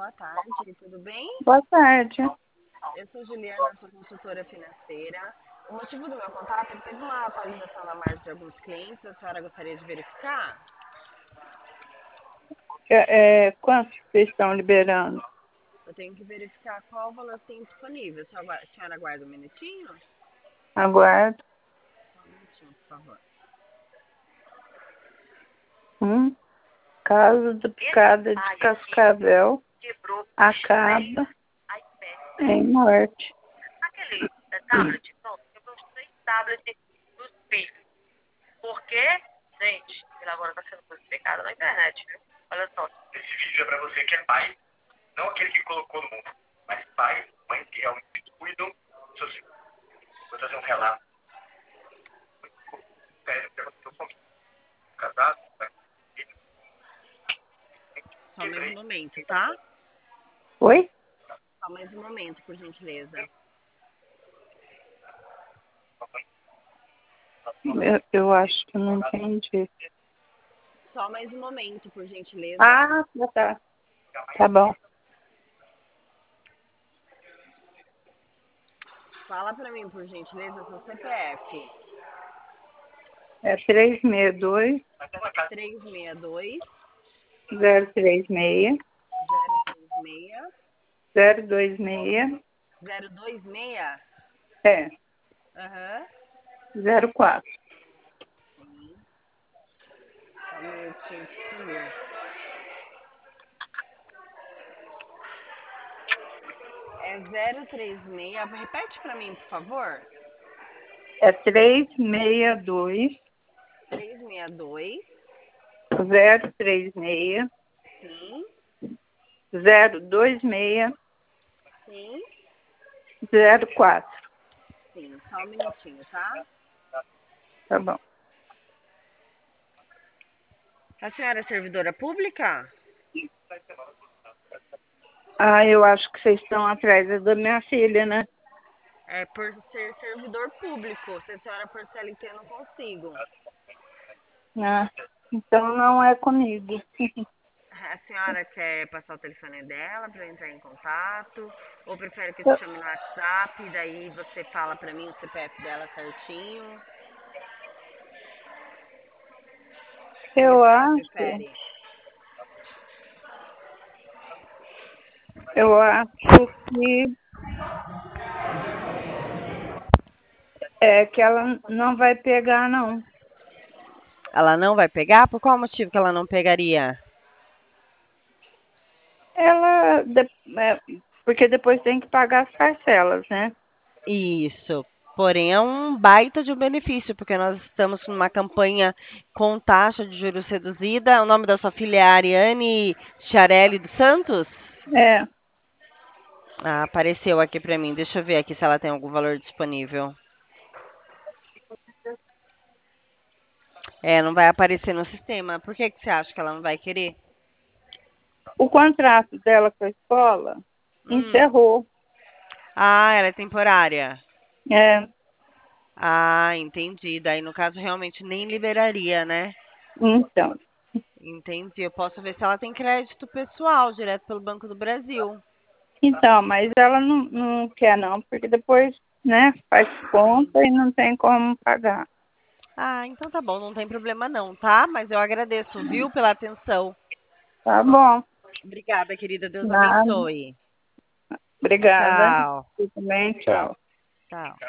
boa tarde, tudo bem? Boa tarde. Eu sou Juliana, sou consultora financeira. O motivo do meu contato é que teve uma atualização na margem de alguns clientes, a senhora gostaria de verificar? Quanto vocês estão liberando? Eu tenho que verificar qual o valor que tem disponível. A senhora aguarda um minutinho? Aguardo. Só um minutinho, por favor. Caso da picada de cascavel acaba em morte. Aquele tablet, não, quebrou os 3 tablets dos filhos. Por quê? Gente, ele agora tá sendo crucificado na internet, viu? Olha só. Esse vídeo é pra você que é pai, não aquele que colocou no mundo, mas pai, mãe que realmente cuidam dos seus filhos. Vou trazer um relato sério que aconteceu comigo. Casado, pai, filho. Só mais um momento, tá? Oi? Só mais um momento, por gentileza. Eu acho que não entendi. Só mais um momento, por gentileza. Ah, tá. Tá bom. Fala pra mim, por gentileza, seu CPF. É 362 362 036 036 026 026. é Aham. 04. Sim. Só um minutinho que sumiu. É 036. Repete pra mim, por favor. É 362 362. 036 Sim. 026 Sim. 04. Sim. Só um minutinho, tá? Tá bom. A senhora é servidora pública? Ah, eu acho que vocês estão atrás da minha filha, né? É por ser servidor público. Se a senhora for CLT, eu não consigo. Ah, então não é comigo. A senhora quer passar o telefone dela para entrar em contato? Ou prefere que eu te chame no WhatsApp e daí você fala para mim o CPF dela certinho? O que a Eu senhora acho, prefere? eu acho que que ela não vai pegar, não. Ela não vai pegar? Por qual motivo que ela não pegaria? Ela, porque depois tem que pagar as parcelas, né? Isso. Porém, é um baita de um benefício, porque nós estamos numa campanha com taxa de juros reduzida. O nome da sua filha é Ariane Chiarelli dos Santos? É, Ah, apareceu aqui para mim. Deixa eu ver aqui se ela tem algum valor disponível. É, não vai aparecer no sistema. Por que que você acha que ela não vai querer? o contrato dela com a escola Hum. encerrou. Ah, ela é temporária. É, Ah, entendi. Daí, no caso, realmente nem liberaria, né? então. Entendi. Eu posso ver se ela tem crédito pessoal, direto pelo Banco do Brasil. Então, mas ela não quer não, porque depois, né, faz conta e não tem como pagar. Ah, então tá bom, não tem problema não, tá? Mas eu agradeço, viu, pela atenção. Tá bom, Obrigada, querida. Deus nada. abençoe. Obrigada. Tchau. Você também, tchau. Tchau.